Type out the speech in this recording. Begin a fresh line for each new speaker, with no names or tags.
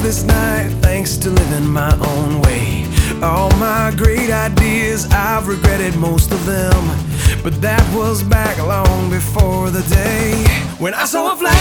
this night thanks to living my own way. All my great ideas, I've regretted most of them, but that was back long before the day when I saw a flag